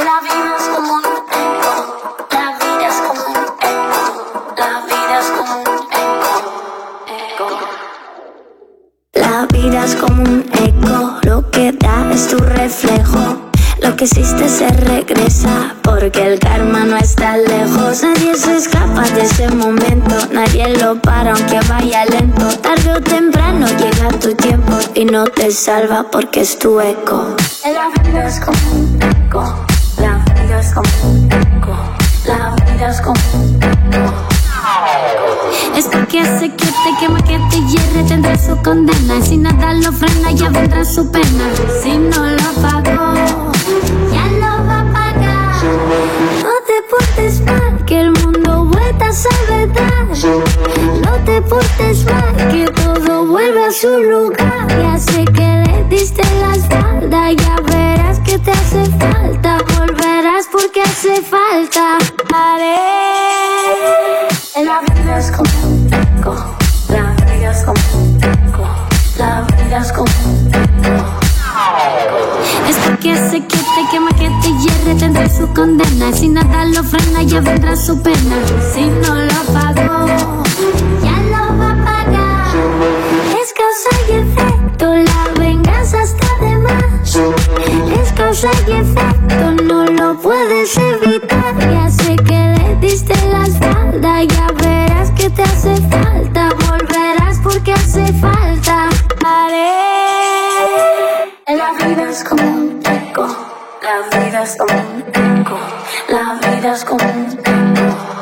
La vida es como un eco, la vida es como un eco, la vida es como un eco, eco. La vida es como un eco, lo que da es tu reflejo. Lo que hiciste se regresa, porque el karma no está lejos. Nadie se escapa de ese momento, nadie lo para aunque vaya lento. Tarde o temprano llega tu tiempo y no te salva porque es tu eco. La vida es como un eco, la vida es como un eco, la vida es como un eco. Esto que hace que te quema, que te hierre, tendrá su condena. Si nada lo frena, ya vendrá su pena. Si no lo pagó, ya lo va a pagar. No te portes mal, que el mundo vuelta a ser verdad. No te portes mal, que todo vuelve a su lugar. Ya sé que le diste la espalda, ya verás que te hace falta. Volverás porque hace falta. Haré. La vida es como un eco, la vida es como un eco, la vida es como un eco. Esto que hace que te quema, que te hierre, tendrá su condena. Si nada lo frena, ya vendrá su pena. Si no lo pagó, ya lo va a pagar. Es causa y efecto, la venganza está de más. Es causa y efecto, no lo puedes evitar. Ya sé que le diste la espalda, ya verás que te hace falta. Volverás porque hace falta. Haré. La vida es como un eco, la vida es como un eco, la vida es como un eco.